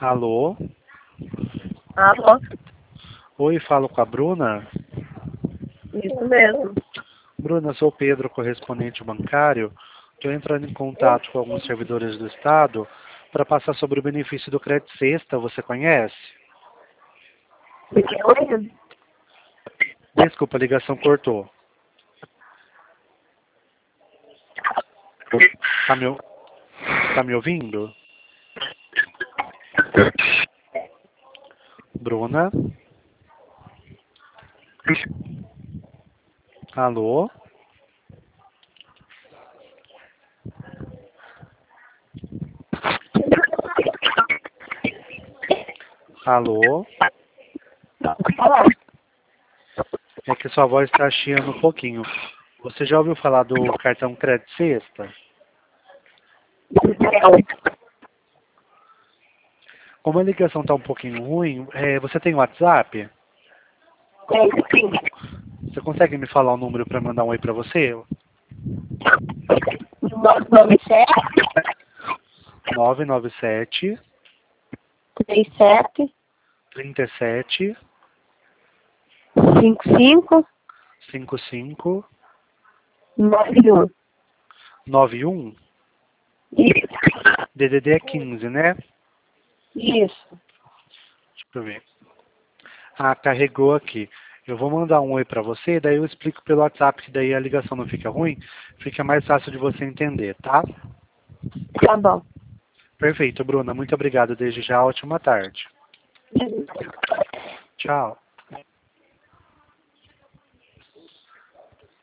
Alô? Alô? Oi, falo com a Bruna. Isso mesmo. Bruna, sou o Pedro, correspondente bancário. Estou entrando em contato com alguns servidores do Estado para passar sobre o benefício do Crédito Sexta. Você conhece? Oi? Desculpa, a ligação cortou. Tá me ouvindo? Bruna? Alô? Alô? É que sua voz está chiando um pouquinho. Você já ouviu falar do cartão Crédito Sexta? Como a ligação está um pouquinho ruim, você tem WhatsApp? Você consegue me falar o número para mandar um oi para você? 997 37 37 55 55 91. 91. Isso. DDD é 15, né? Isso. Deixa eu ver. Ah, carregou aqui. Eu vou mandar um oi para você, daí eu explico pelo WhatsApp, que daí a ligação não fica ruim, fica mais fácil de você entender, tá? Tá bom. Perfeito, Bruna. Muito obrigado desde já. Ótima tarde. Tchau.